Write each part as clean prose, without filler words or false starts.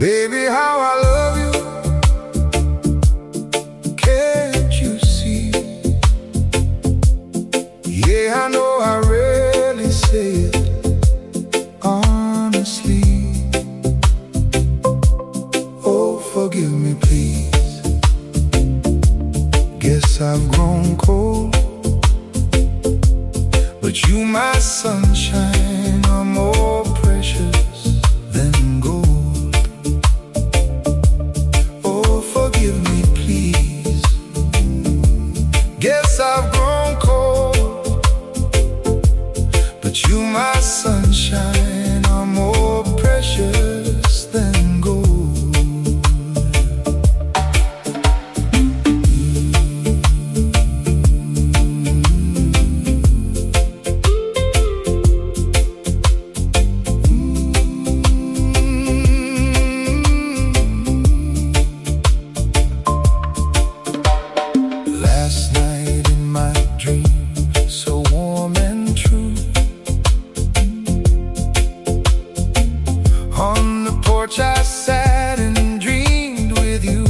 Baby, how I love you, can't you see? Yeah, I know I rarely say it honestly. Oh, forgive me, please. Guess I've grown cold, but you, my sunshine, are more precious than gold. Oh, forgive me, please. Guess I've grown cold, but you, my sunshine, are more precious than gold. Last night in my dream, so warm and true, on the porch I sat and dreamed with you.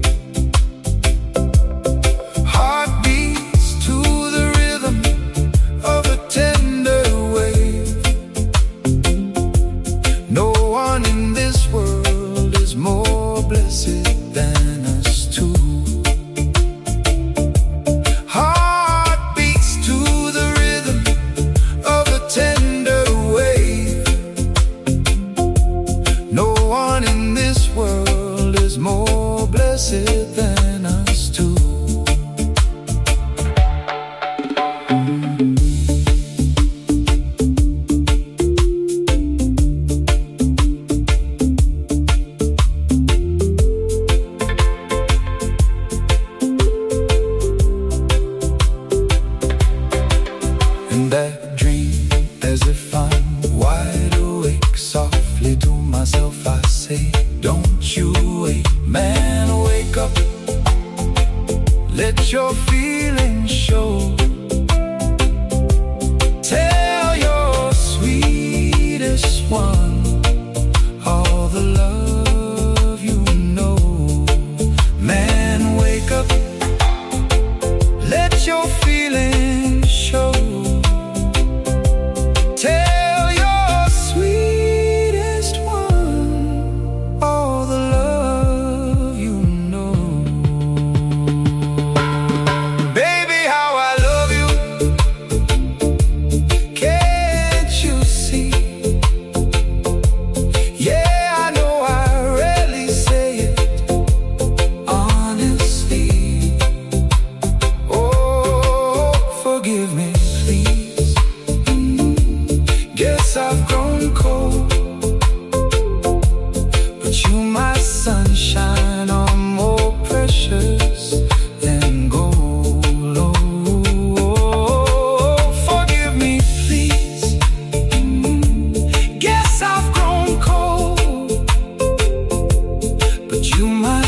Heartbeats to the rhythm of a tender wave. No one in this world is more blessed than us two. Heartbeats to the rhythm of a tender wave. No one in this world is more blessed than us two. In that dream, as if I'm wide awake, softly to myself I say, don't you wait, man, wake up. Let your feelings show. Tell your sweetest one all the love you know. Man, wake up. Let your feelings show. Tell your sweetest one all the love you know. Baby, how I love you, can't you see? Yeah, I know I rarely say it honestly. Oh, forgive me, please. Guess I've grown cold, but you, my sunshine, are more precious than gold. Oh, forgive me, please. Guess I've grown cold, but you, my